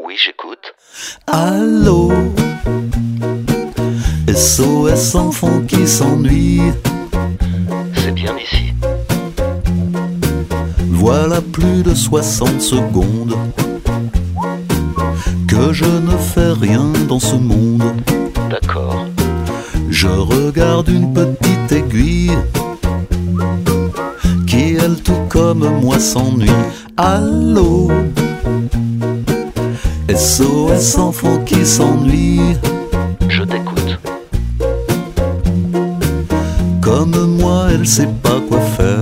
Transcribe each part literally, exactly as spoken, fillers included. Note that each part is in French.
Oui, j'écoute. Allô, S O S enfant qui s'ennuie. C'est bien ici. Voilà plus de soixante secondes que je ne fais rien dans ce monde. D'accord. Je regarde une petite aiguille qui, elle, tout comme moi, s'ennuie. Allô, S O S enfant qui s'ennuie. Je t'écoute. Comme moi, elle sait pas quoi faire.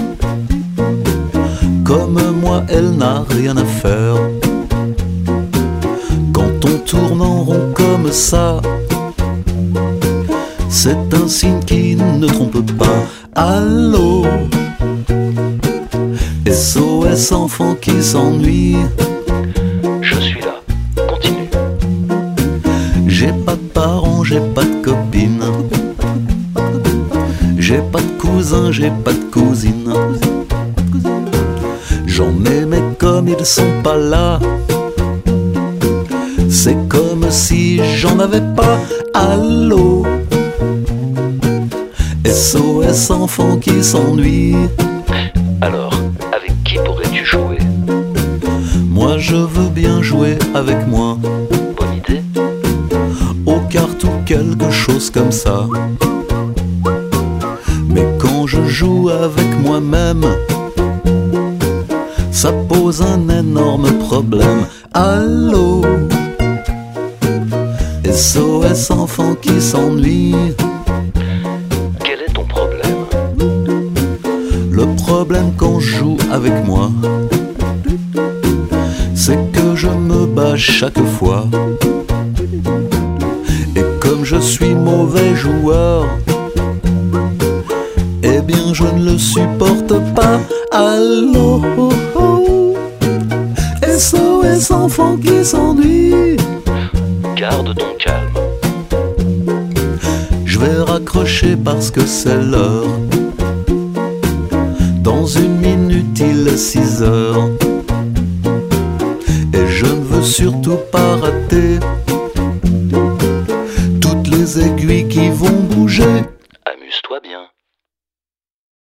Comme moi, elle n'a rien à faire. Quand on tourne en rond comme ça, c'est un signe qui ne trompe pas. Allô, S O S enfant qui s'ennuie. Je suis là. Continue. J'ai pas de parents, j'ai pas de copine. J'ai pas de cousins, j'ai pas de cousine. J'en ai mais comme ils sont pas là, c'est comme si j'en avais pas. Allô, S O S enfant qui s'ennuie. Alors, avec qui pourrais-tu jouer? Moi je veux bien jouer avec moi, Bonne idée. aux cartes ou quelque chose comme ça. Mais quand je joue avec moi-même, ça pose un énorme problème. Allô, S O S enfant qui s'ennuie. Quel est ton problème? Le problème quand je joue avec moi, c'est que je me bats chaque fois. Et comme je suis mauvais joueur, eh bien je ne le supporte pas. Allô, S O S enfant qui s'ennuie. Garde ton calme. Je vais raccrocher parce que c'est l'heure. Dans une minute il est six heures. Et je ne veux surtout pas rater